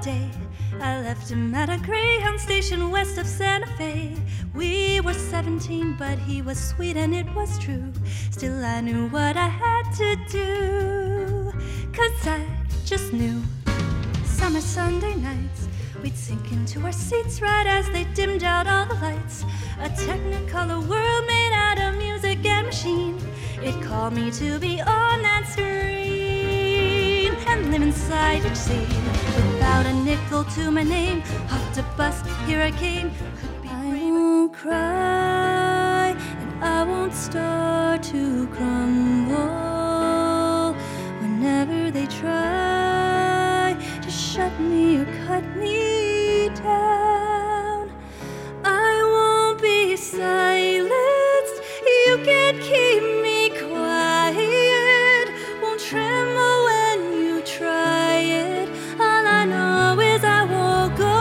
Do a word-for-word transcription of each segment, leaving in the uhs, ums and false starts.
day. I left him at a Greyhound station west of Santa Fe. We were seventeen, but he was sweet and it was true. Still I knew what I had to do, 'cause I just knew. Summer Sunday nights, we'd sink into our seats right as they dimmed out all the lights. A technicolor world made out of music and machine. It called me to be on that screen and live inside each scene. Without a nickel to my name, hopped a bus, here I came. Could be I won't cry, and I won't start to crumble whenever they try to shut me or cut me down. I won't be silenced, you can't keep me quiet. Won't tremble when you try it. All I know is I won't go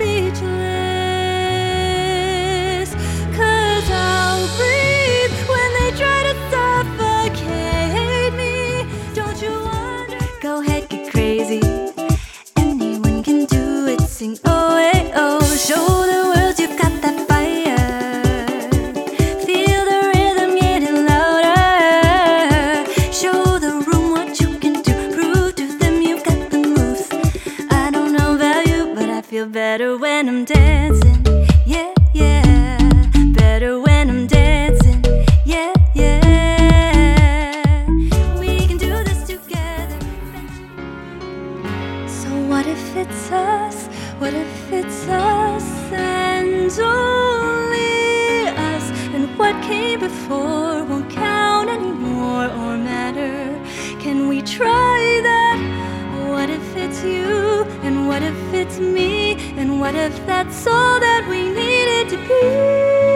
speechless, 'cause I'll breathe when they try to suffocate me. Don't you wonder? Go ahead, get crazy. Anyone can do it. Sing oh hey oh, show the world you've got that fire. Feel the rhythm getting louder. Show the room what you can do. Prove to them you've got the moves. I don't know about you, but I feel better when I'm dancing. Yeah, yeah. Better when I'm dancing. Yeah, yeah. We can do this together. So what if it's us? What if it's us and only us? And what came before won't count anymore or matter. Can we try that? What if it's you? And what if it's me? And what if that's all that we needed to be?